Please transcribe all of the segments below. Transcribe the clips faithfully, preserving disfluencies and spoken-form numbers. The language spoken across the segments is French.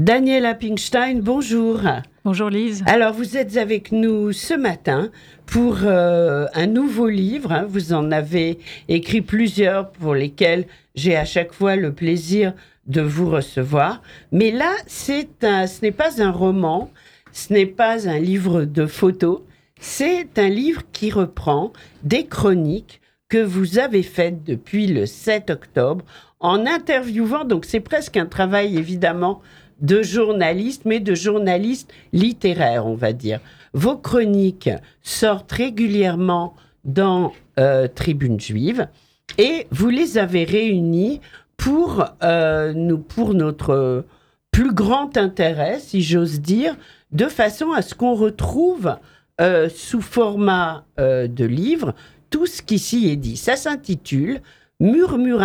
Daniela Pinkstein, bonjour. Bonjour Lise. Alors vous êtes avec nous ce matin pour euh, un nouveau livre. Hein. Vous en avez écrit plusieurs pour lesquels j'ai à chaque fois le plaisir de vous recevoir. Mais là, c'est un, ce n'est pas un roman, ce n'est pas un livre de photos, c'est un livre qui reprend des chroniques que vous avez faites depuis le sept octobre en interviewant, donc c'est presque un travail évidemment de journaliste, mais de journaliste littéraire, on va dire. Vos chroniques sortent régulièrement dans euh, Tribune Juive et vous les avez réunies pour, euh, nous, pour notre plus grand intérêt, si j'ose dire, de façon à ce qu'on retrouve euh, sous format euh, de livre tout ce qui s'y est dit. Ça s'intitule « Murmuration »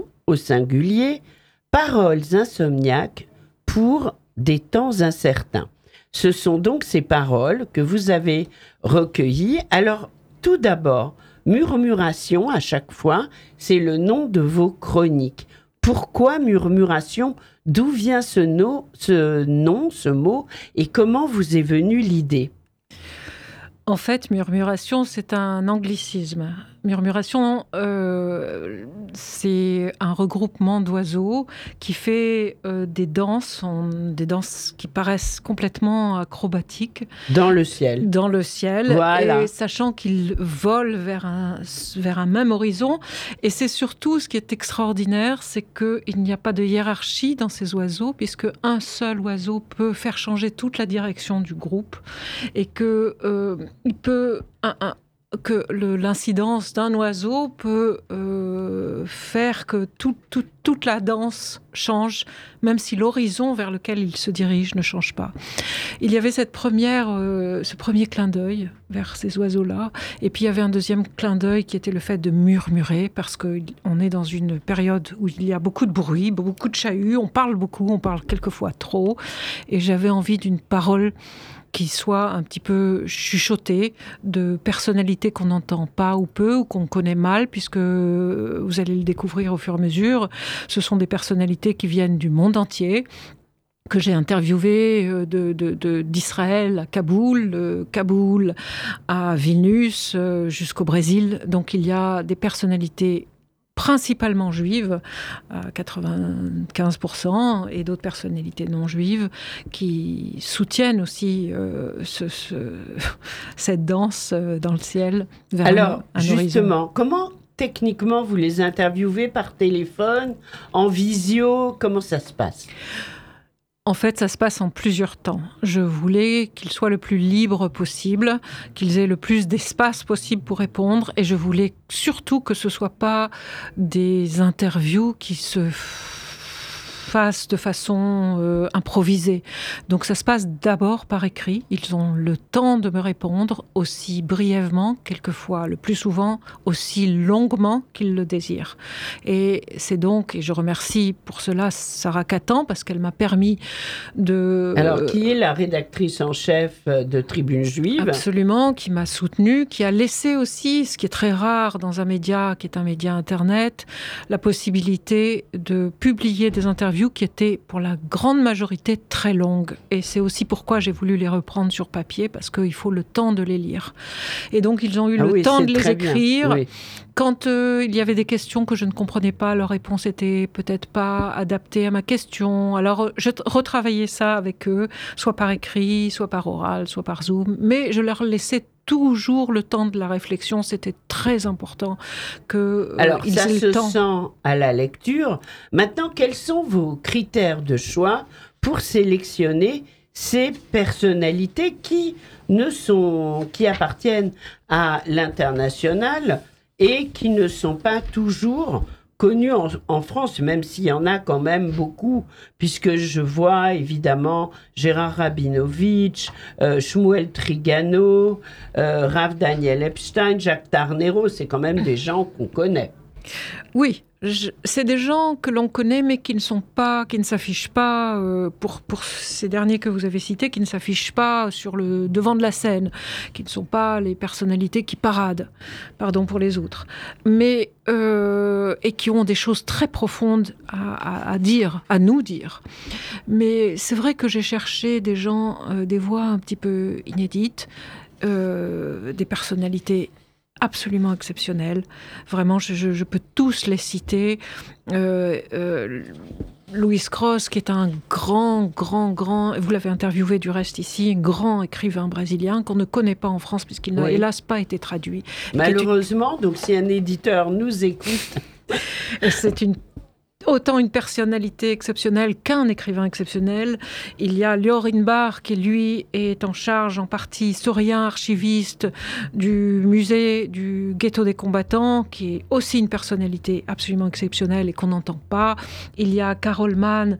au singulier, « Paroles insomniaques » pour des temps incertains. Ce sont donc ces paroles que vous avez recueillies. Alors, tout d'abord, murmuration, à chaque fois, c'est le nom de vos chroniques. Pourquoi murmuration ? D'où vient ce, no, ce nom, ce mot, et comment vous est venue l'idée ? En fait, murmuration, c'est un anglicisme. Murmuration, euh, c'est un regroupement d'oiseaux qui fait euh, des danses, en, des danses qui paraissent complètement acrobatiques. Dans le ciel. Dans le ciel, voilà. Et sachant qu'ils volent vers un, vers un même horizon. Et c'est surtout, ce qui est extraordinaire, c'est qu'il n'y a pas de hiérarchie dans ces oiseaux, puisque un seul oiseau peut faire changer toute la direction du groupe, et que euh, il peut... Un, un, que le, l'incidence d'un oiseau peut euh, faire que tout, tout, toute la danse change, même si l'horizon vers lequel il se dirige ne change pas. Il y avait cette première, euh, ce premier clin d'œil vers ces oiseaux-là, et puis il y avait un deuxième clin d'œil qui était le fait de murmurer, parce qu'on est dans une période où il y a beaucoup de bruit, beaucoup de chahut, on parle beaucoup, on parle quelquefois trop, et j'avais envie d'une parole qui soit un petit peu chuchoté, de personnalités qu'on n'entend pas ou peu, ou qu'on connaît mal, puisque vous allez le découvrir au fur et à mesure. Ce sont des personnalités qui viennent du monde entier, que j'ai interviewées de, de, de, d'Israël à Kaboul, de Kaboul à Vilnius, jusqu'au Brésil. Donc il y a des personnalités principalement juives, à quatre-vingt-quinze pour cent, et d'autres personnalités non juives qui soutiennent aussi euh, ce, ce, cette danse dans le ciel vers Alors, un, un justement, horizon. Comment techniquement vous les interviewez par téléphone, en visio, comment ça se passe ? En fait, ça se passe en plusieurs temps. Je voulais qu'ils soient le plus libres possible, qu'ils aient le plus d'espace possible pour répondre, et je voulais surtout que ce ne soit pas des interviews qui se fassent de façon euh, improvisée. Donc ça se passe d'abord par écrit. Ils ont le temps de me répondre aussi brièvement, quelquefois, le plus souvent, aussi longuement qu'ils le désirent. Et c'est donc, et je remercie pour cela Sarah Catan, parce qu'elle m'a permis de... Alors, qui est la rédactrice en chef de Tribune Juive ? Absolument, qui m'a soutenue, qui a laissé aussi, ce qui est très rare dans un média, qui est un média Internet, la possibilité de publier des interviews qui étaient pour la grande majorité très longues. Et c'est aussi pourquoi j'ai voulu les reprendre sur papier, parce qu'il faut le temps de les lire. Et donc, ils ont eu ah le oui, temps de les écrire. Oui. Quand euh, il y avait des questions que je ne comprenais pas, leur réponse était peut-être pas adaptée à ma question. Alors, je t- retravaillais ça avec eux, soit par écrit, soit par oral, soit par Zoom. Mais je leur laissais toujours le temps de la réflexion. C'était très important que euh, Alors, ils ça aient se le temps. sent à la lecture. Maintenant, quels sont vos critères de choix pour sélectionner ces personnalités qui ne sont, qui appartiennent à l'international et qui ne sont pas toujours connus en, en France, même s'il y en a quand même beaucoup, puisque je vois évidemment Gérard Rabinovitch, euh, Shmuel Trigano, euh, Rav Daniel Epstein, Jacques Tarnero, c'est quand même des gens qu'on connaît. Oui, Je, c'est des gens que l'on connaît, mais qui ne sont pas, qui ne s'affichent pas, euh, pour, pour ces derniers que vous avez cités, qui ne s'affichent pas sur le devant de la scène, qui ne sont pas les personnalités qui paradent, pardon pour les autres, mais euh, et qui ont des choses très profondes à, à, à dire, à nous dire. Mais c'est vrai que j'ai cherché des gens, euh, des voix un petit peu inédites, euh, des personnalités absolument exceptionnels. Vraiment, je, je, je peux tous les citer. Euh, euh, Louis Cross, qui est un grand, grand, grand, vous l'avez interviewé du reste ici, un grand écrivain brésilien qu'on ne connaît pas en France puisqu'il n'a oui. hélas pas été traduit. Malheureusement, donc si un éditeur nous écoute... C'est une autant une personnalité exceptionnelle qu'un écrivain exceptionnel. Il y a Lior Inbar qui, lui, est en charge en partie historien, archiviste du musée du ghetto des combattants, qui est aussi une personnalité absolument exceptionnelle et qu'on n'entend pas. Il y a Carole Mann,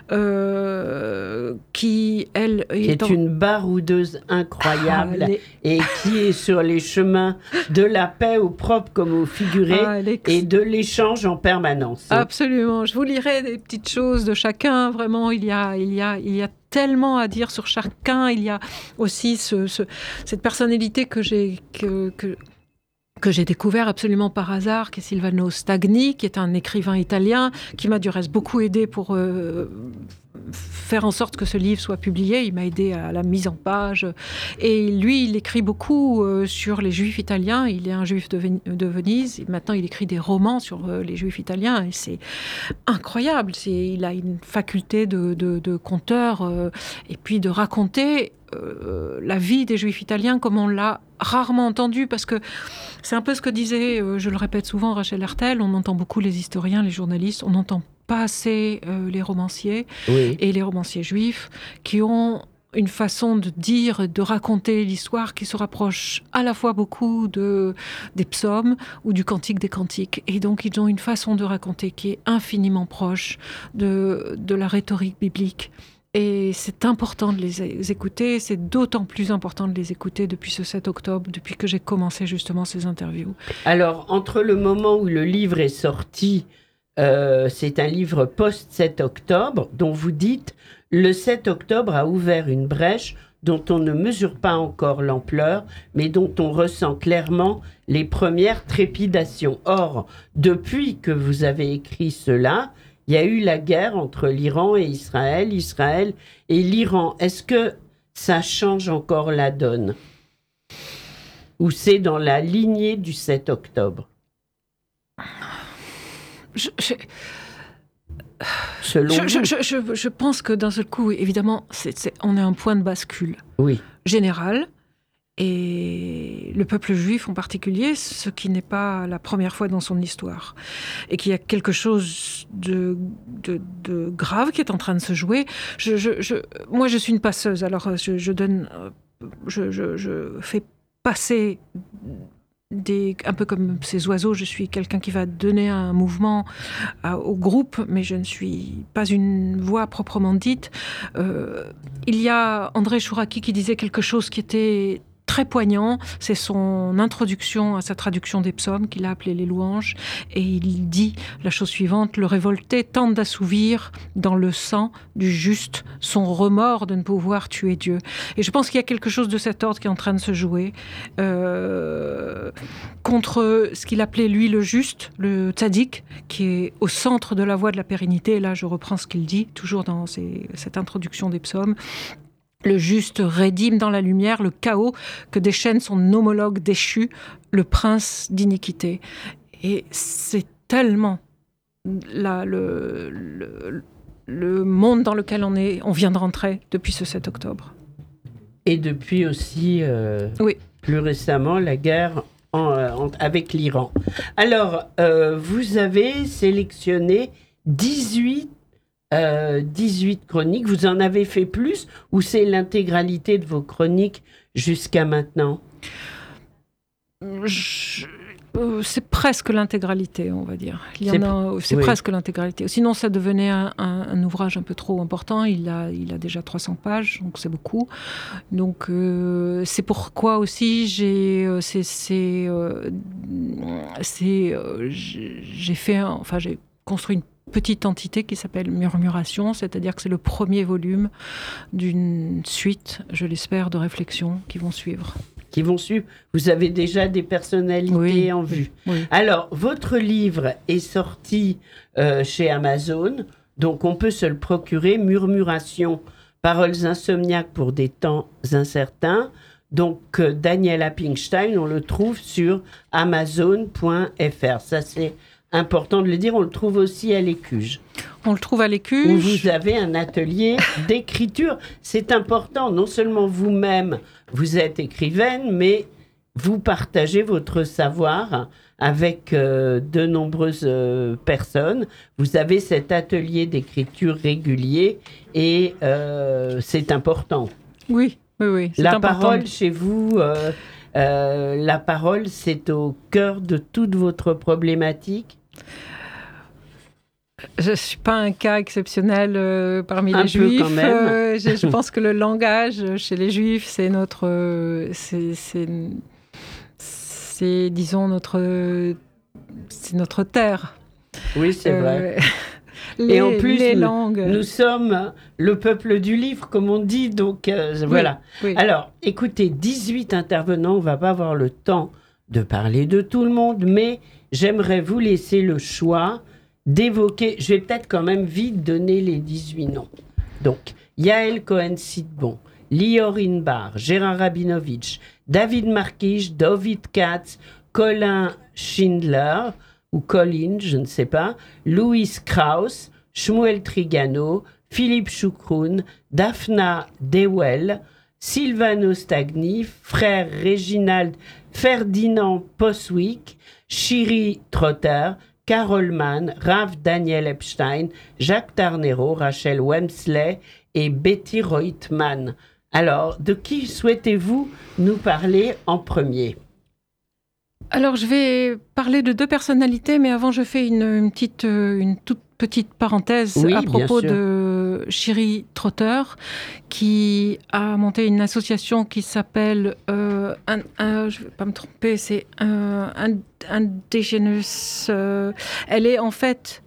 euh, qui, elle... Qui est, est en... une baroudeuse incroyable ah, est... et qui est sur les chemins de la paix au propre comme au figuré ah, ex... et de l'échange en permanence. Absolument. Je vous lirai des petites choses de chacun. Vraiment, il y a, il y a, il y a tellement à dire sur chacun. Il y a aussi ce, ce, cette personnalité que j'ai, que, que, que j'ai découvert absolument par hasard, qui est Silvano Stagni, qui est un écrivain italien, qui m'a du reste beaucoup aidé pour euh, faire en sorte que ce livre soit publié. Il m'a aidé à la mise en page. Et lui, il écrit beaucoup euh, sur les Juifs italiens. Il est un Juif de, Ven- de Venise. Et maintenant, il écrit des romans sur euh, les Juifs italiens. Et c'est incroyable. C'est, il a une faculté de, de, de conteur euh, et puis de raconter euh, la vie des Juifs italiens comme on l'a rarement entendu, parce que c'est un peu ce que disait, euh, je le répète souvent, Rachel Hertel. On entend beaucoup les historiens, les journalistes. On n'entend pas assez euh, les romanciers oui. et les romanciers juifs qui ont une façon de dire, de raconter l'histoire qui se rapproche à la fois beaucoup de, des psaumes ou du cantique des cantiques. Et donc, ils ont une façon de raconter qui est infiniment proche de, de la rhétorique biblique. Et c'est important de les écouter, c'est d'autant plus important de les écouter depuis ce sept octobre, depuis que j'ai commencé justement ces interviews. Alors, entre le moment où le livre est sorti, euh, c'est un livre post-sept octobre, dont vous dites « Le sept octobre a ouvert une brèche dont on ne mesure pas encore l'ampleur, mais dont on ressent clairement les premières trépidations. » Or, depuis que vous avez écrit cela, il y a eu la guerre entre l'Iran et Israël, Israël et l'Iran. Est-ce que ça change encore la donne ? Ou c'est dans la lignée du sept octobre ? je, je... Selon je, vous. Je, je, je pense que d'un seul coup, évidemment, c'est, c'est, on est à un point de bascule oui. général. Et le peuple juif en particulier, ce qui n'est pas la première fois dans son histoire. Et qu'il y a quelque chose de, de, de grave qui est en train de se jouer. Je, je, je, moi, je suis une passeuse, alors je, je donne... Je, je, je fais passer... Des, un peu comme ces oiseaux, je suis quelqu'un qui va donner un mouvement à, au groupe, mais je ne suis pas une voix proprement dite. Euh, il y a André Chouraki qui disait quelque chose qui était très poignant, c'est son introduction à sa traduction des psaumes qu'il a appelé les louanges, et il dit la chose suivante: le révolté tente d'assouvir dans le sang du juste son remords de ne pouvoir tuer Dieu. Et je pense qu'il y a quelque chose de cet ordre qui est en train de se jouer euh, contre ce qu'il appelait lui le juste, le tzaddik, qui est au centre de la voie de la pérennité. Et là je reprends ce qu'il dit toujours dans ces, cette introduction des psaumes. Le juste rédime dans la lumière le chaos que déchaîne son homologue déchu, le prince d'iniquité. Et c'est tellement la, le, le, le monde dans lequel on est, on vient de rentrer depuis ce sept octobre. Et depuis aussi, euh, oui. plus récemment, la guerre en, en, avec l'Iran. Alors, euh, vous avez sélectionné dix-huit Euh, dix-huit chroniques. Vous en avez fait plus ou c'est l'intégralité de vos chroniques jusqu'à maintenant ? Je... Euh, c'est presque l'intégralité, on va dire. Il y C'est, en a, c'est oui. presque l'intégralité. Sinon, ça devenait un, un, un ouvrage un peu trop important. Il a, il a déjà trois cents pages, donc c'est beaucoup. Donc, euh, c'est pourquoi aussi j'ai, euh, c'est, c'est, euh, c'est, euh, j'ai fait, un, enfin, j'ai construit une petite entité qui s'appelle Murmuration, c'est-à-dire que c'est le premier volume d'une suite, je l'espère, de réflexions qui vont suivre. Qui vont suivre. Vous avez déjà des personnalités Oui. en vue. Oui. Alors, votre livre est sorti euh, chez Amazon, donc on peut se le procurer. Murmuration, paroles insomniaques pour des temps incertains. Donc, euh, Daniela Pinkstein, on le trouve sur amazon point f r. Ça, c'est important de le dire. On le trouve aussi à l'Écuge. On le trouve à Où l'Écuge. vous avez un atelier d'écriture. C'est important, non seulement vous-même, vous êtes écrivaine, mais vous partagez votre savoir avec euh, de nombreuses euh, personnes. Vous avez cet atelier d'écriture régulier et euh, c'est important. Oui, oui, oui. C'est La important. parole chez vous, euh, euh, la parole, c'est au cœur de toute votre problématique. Je ne suis pas un cas exceptionnel euh, parmi Un les peu Juifs. quand même. Euh, je, je pense que le langage chez les Juifs, c'est notre, euh, c'est, c'est, c'est, disons notre, c'est notre terre. Oui, c'est Euh, vrai. les, Et en plus, les nous, langues. nous sommes le peuple du livre, comme on dit. Donc, euh, Oui, voilà. oui. Alors, écoutez, dix-huit intervenants. On ne va pas avoir le temps de parler de tout le monde, mais j'aimerais vous laisser le choix d'évoquer. Je vais peut-être quand même vite donner les dix-huit noms. Donc, Yael Cohen-Sidbon, Lior Inbar, Gérard Rabinovitch, David Markish, David Katz, Colin Schindler, ou Colin, je ne sais pas, Louis Krauss, Shmuel Trigano, Philippe Choukroun, Daphna Dewell, Silvano Stagni, frère Réginald Ferdinand Poswick, Shiri Trotter, Carol Mann, Rav Daniel Epstein, Jacques Tarnero, Rachel Wemsley et Betty Reutemann. Alors, de qui souhaitez-vous nous parler en premier ? Alors, je vais parler de deux personnalités, mais avant, je fais une, une, petite, une toute petite parenthèse oui, à propos bien sûr. de Shiri Trotter, qui a monté une association qui s'appelle, euh, un, un, je ne vais pas me tromper, c'est un, un, Indigenous. Euh, elle est en fait,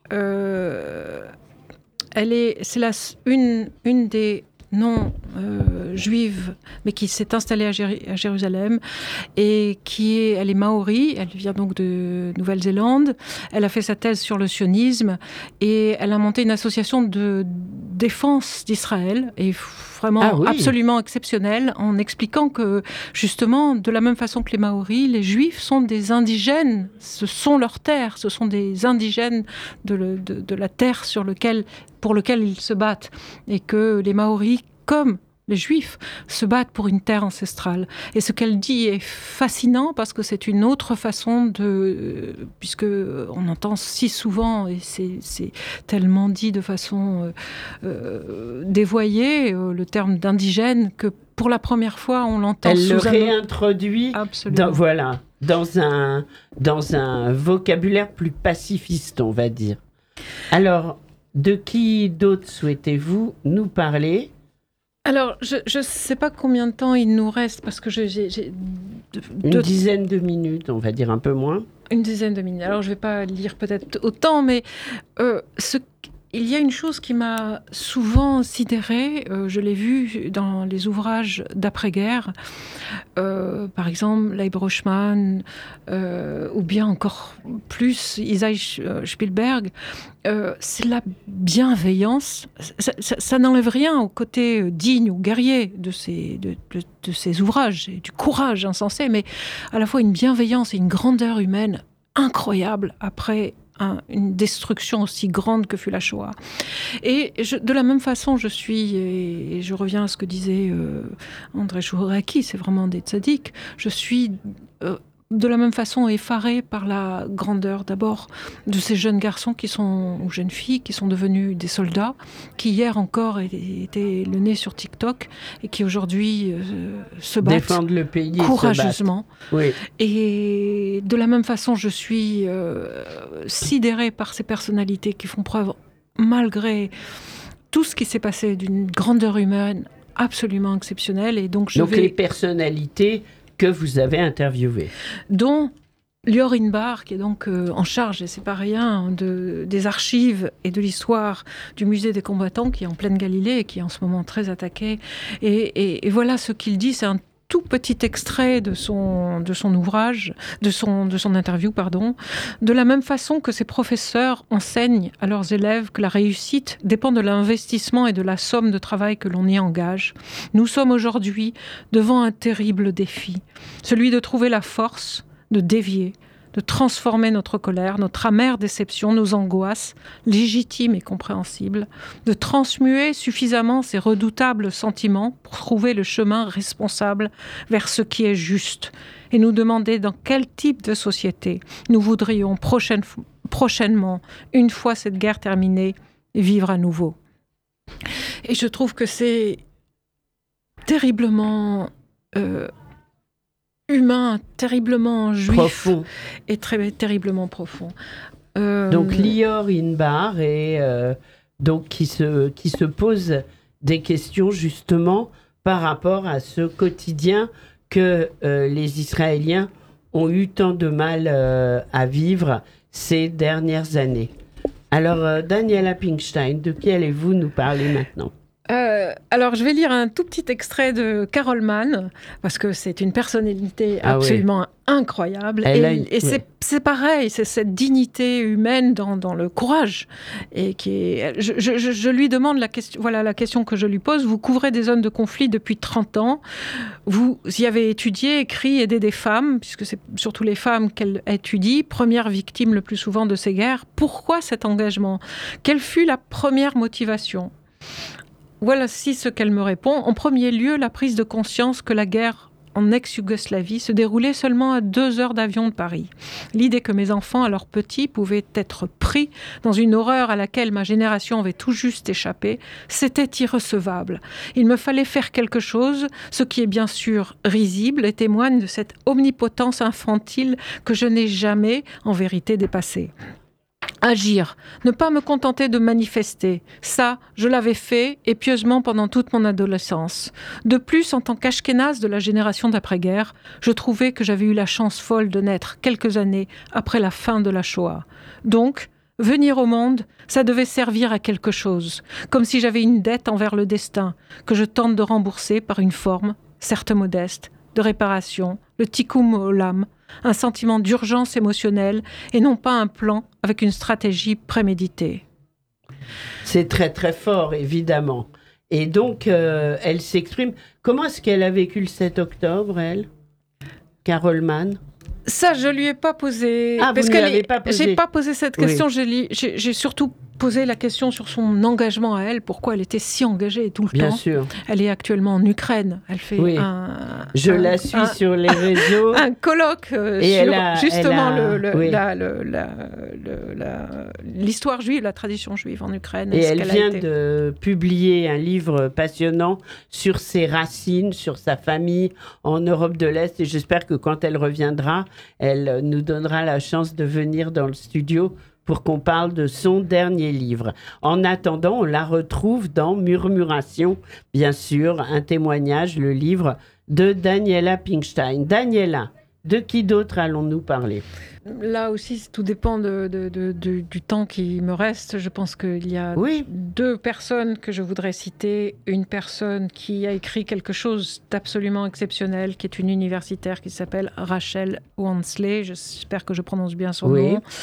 euh, elle est, c'est la, une, une des non euh, juive, mais qui s'est installée à, Jér- à Jérusalem et qui est, elle est maori, elle vient donc de Nouvelle-Zélande. Elle a fait sa thèse sur le sionisme et elle a monté une association de défense d'Israël et vraiment Ah oui. absolument exceptionnelle en expliquant que justement, de la même façon que les maoris, les juifs sont des indigènes, ce sont leurs terres, ce sont des indigènes de, le, de, de la terre sur lequel, pour lequel ils se battent et que les maoris, comme les Juifs, se battent pour une terre ancestrale. Et ce qu'elle dit est fascinant parce que c'est une autre façon de... Puisque on entend si souvent, et c'est, c'est tellement dit de façon euh, euh, dévoyée, euh, le terme d'indigène, que pour la première fois, on l'entend Elle sous le un... réintroduit Absolument. dans, voilà, dans, un, dans un vocabulaire plus pacifiste, on va dire. Alors, de qui d'autre souhaitez-vous nous parler ? Alors, je ne sais pas combien de temps il nous reste, parce que je, j'ai, j'ai deux, Une deux, dizaine de minutes, on va dire un peu moins. une dizaine de minutes. Alors, je ne vais pas lire peut-être autant, mais euh, ce, il y a une chose qui m'a souvent sidérée, euh, je l'ai vu dans les ouvrages d'après-guerre, euh, par exemple, Leib Rochman, euh, ou bien encore plus, Isaiah Spielberg, euh, c'est la bienveillance. Ça, ça, ça n'enlève rien au côté digne ou guerrier de ces, de, de, de ces ouvrages, et du courage insensé, mais à la fois une bienveillance et une grandeur humaine incroyable après un, une destruction aussi grande que fut la Shoah. Et je, de la même façon, je suis, et je reviens à ce que disait euh, André Chouraki, c'est vraiment des tzaddik, je suis... Euh, de la même façon effarée par la grandeur d'abord de ces jeunes garçons qui sont, ou jeunes filles qui sont devenus des soldats, qui hier encore étaient le nez sur TikTok et qui aujourd'hui euh, se battent défendent le pays courageusement. Et, oui. Et de la même façon, je suis euh, sidérée par ces personnalités qui font preuve, malgré tout ce qui s'est passé, d'une grandeur humaine absolument exceptionnelle. Et donc, je donc vais... les personnalités que vous avez interviewées. Dont Lior Inbar, qui est donc euh, en charge, et c'est pas rien, de, des archives et de l'histoire du musée des combattants, qui est en pleine Galilée et qui est en ce moment très attaqué. Et, et, et voilà ce qu'il dit, c'est un tout petit extrait de son, de son ouvrage, de son, de son interview, pardon. De la même façon que ces professeurs enseignent à leurs élèves que la réussite dépend de l'investissement et de la somme de travail que l'on y engage, nous sommes aujourd'hui devant un terrible défi, celui de trouver la force de dévier, de transformer notre colère, notre amère déception, nos angoisses, légitimes et compréhensibles, de transmuer suffisamment ces redoutables sentiments pour trouver le chemin responsable vers ce qui est juste et nous demander dans quel type de société nous voudrions prochaine, prochainement, une fois cette guerre terminée, vivre à nouveau. Et je trouve que c'est terriblement... Euh, humain, terriblement juif profond. Et très terriblement profond. Euh... Donc Lior Inbar et euh, donc qui se qui se pose des questions justement par rapport à ce quotidien que euh, les Israéliens ont eu tant de mal euh, à vivre ces dernières années. Alors euh, Daniela Pinkstein, de qui allez-vous nous parler maintenant ? Euh, alors, je vais lire un tout petit extrait de Carol Mann, parce que c'est une personnalité ah absolument oui. incroyable. Elle et, une... et c'est, oui. c'est pareil, c'est cette dignité humaine dans, dans le courage. Et qui est... je, je, je lui demande la question, voilà la question que je lui pose. Vous couvrez des zones de conflit depuis trente ans. Vous y avez étudié, écrit, aidé des femmes, puisque c'est surtout les femmes qu'elle étudie, premières victimes le plus souvent de ces guerres. Pourquoi cet engagement ? Quelle fut la première motivation ? Voilà si ce qu'elle me répond. En premier lieu, la prise de conscience que la guerre en ex-Yougoslavie se déroulait seulement à deux heures d'avion de Paris. L'idée que mes enfants, alors petits, pouvaient être pris dans une horreur à laquelle ma génération avait tout juste échappé, c'était irrecevable. Il me fallait faire quelque chose, ce qui est bien sûr risible et témoigne de cette omnipotence infantile que je n'ai jamais, en vérité, dépassée. Agir, ne pas me contenter de manifester. Ça, je l'avais fait, et pieusement pendant toute mon adolescence. De plus, en tant qu'ashkénaze de la génération d'après-guerre, je trouvais que j'avais eu la chance folle de naître quelques années après la fin de la Shoah. Donc, venir au monde, ça devait servir à quelque chose, comme si j'avais une dette envers le destin, que je tente de rembourser par une forme, certes modeste, de réparation, le tikkun olam, un sentiment d'urgence émotionnelle et non pas un plan avec une stratégie préméditée. C'est très très fort, évidemment. Et donc, euh, elle s'exprime. Comment est-ce qu'elle a vécu le sept octobre, elle ? Carol Mann ? Ça, je lui ai pas posé. Ah, parce vous que ne l'avez pas posé. J'ai pas posé cette question. Oui. J'ai, j'ai, j'ai surtout posé la question sur son engagement à elle. Pourquoi elle était si engagée tout le Bien temps. Sûr. Elle est actuellement en Ukraine. Elle fait oui. un. Je un, la suis un, sur les réseaux. Un colloque euh, Et sur a, justement a, le, le, oui. la, le, la, le, la, l'histoire juive, la tradition juive en Ukraine. Et, et elle vient été... de publier un livre passionnant sur ses racines, sur sa famille en Europe de l'Est. Et j'espère que quand elle reviendra, elle nous donnera la chance de venir dans le studio pour qu'on parle de son dernier livre. En attendant, on la retrouve dans Murmuration, bien sûr, un témoignage, le livre de Daniela Pinkstein. Daniela, de qui d'autre allons-nous parler ? Là aussi, tout dépend de, de, de, de, du temps qui me reste. Je pense qu'il y a oui. deux personnes que je voudrais citer. Une personne qui a écrit quelque chose d'absolument exceptionnel, qui est une universitaire qui s'appelle Rachel Wansley. J'espère que je prononce bien son oui. nom.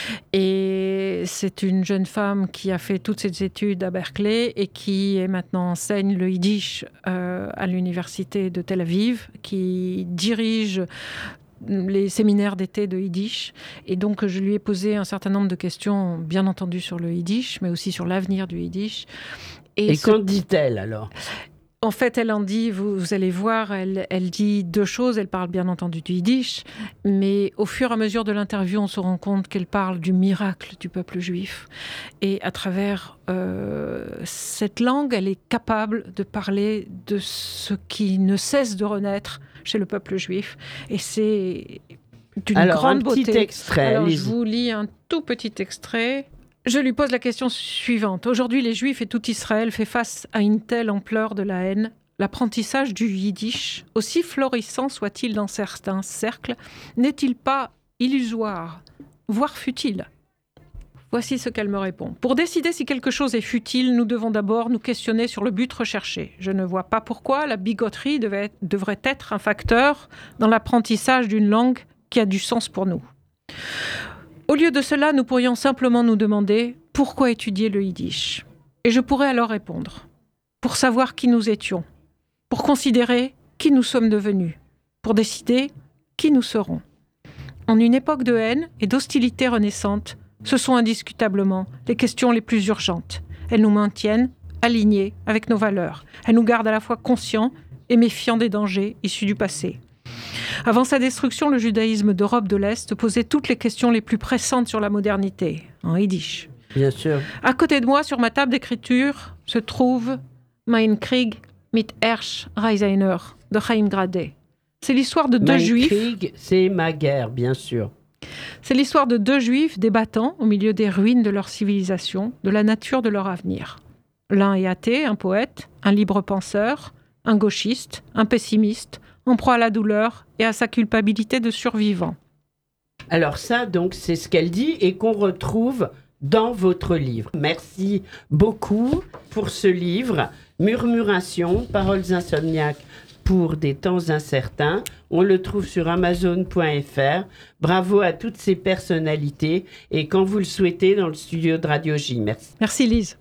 Et c'est une jeune femme qui a fait toutes ses études à Berkeley et qui est maintenant enseigne le yiddish euh, à l'université de Tel Aviv, qui dirige les séminaires d'été de yiddish. Et donc, je lui ai posé un certain nombre de questions, bien entendu, sur le yiddish, mais aussi sur l'avenir du yiddish. Et, Et ce... qu'en dit-elle, alors ? En fait, elle en dit, vous, vous allez voir, elle, elle dit deux choses. Elle parle bien entendu du yiddish, mais au fur et à mesure de l'interview, on se rend compte qu'elle parle du miracle du peuple juif. Et à travers euh, cette langue, elle est capable de parler de ce qui ne cesse de renaître chez le peuple juif. Et c'est d'une Alors, grande un beauté. petit extrait, Alors, Lise. je vous lis un tout petit extrait. Je lui pose la question suivante. Aujourd'hui, les Juifs et tout Israël fait face à une telle ampleur de la haine. L'apprentissage du yiddish, aussi florissant soit-il dans certains cercles, n'est-il pas illusoire, voire futile ? Voici ce qu'elle me répond. Pour décider si quelque chose est futile, nous devons d'abord nous questionner sur le but recherché. Je ne vois pas pourquoi la bigoterie devait, devrait être un facteur dans l'apprentissage d'une langue qui a du sens pour nous. Au lieu de cela, nous pourrions simplement nous demander pourquoi étudier le yiddish. Et je pourrais alors répondre pour savoir qui nous étions, pour considérer qui nous sommes devenus, pour décider qui nous serons. En une époque de haine et d'hostilité renaissante, ce sont indiscutablement les questions les plus urgentes. Elles nous maintiennent alignés avec nos valeurs. Elles nous gardent à la fois conscients et méfiants des dangers issus du passé. Avant sa destruction, le judaïsme d'Europe de l'Est posait toutes les questions les plus pressantes sur la modernité, en yiddish. Bien sûr. À côté de moi, sur ma table d'écriture, se trouve Mein Krieg mit Hersch Reisiner de Chaim Gradé. C'est l'histoire de deux Mein juifs. Krieg, c'est ma guerre, bien sûr. C'est l'histoire de deux juifs débattant au milieu des ruines de leur civilisation, de la nature de leur avenir. L'un est athée, un poète, un libre penseur, un gauchiste, un pessimiste, en proie à la douleur et à sa culpabilité de survivant. Alors ça, donc, c'est ce qu'elle dit et qu'on retrouve dans votre livre. Merci beaucoup pour ce livre, Murmuration, paroles insomniaques pour des temps incertains. On le trouve sur amazon point f r. Bravo à toutes ces personnalités et quand vous le souhaitez dans le studio de Radio J. Merci. Merci Lise.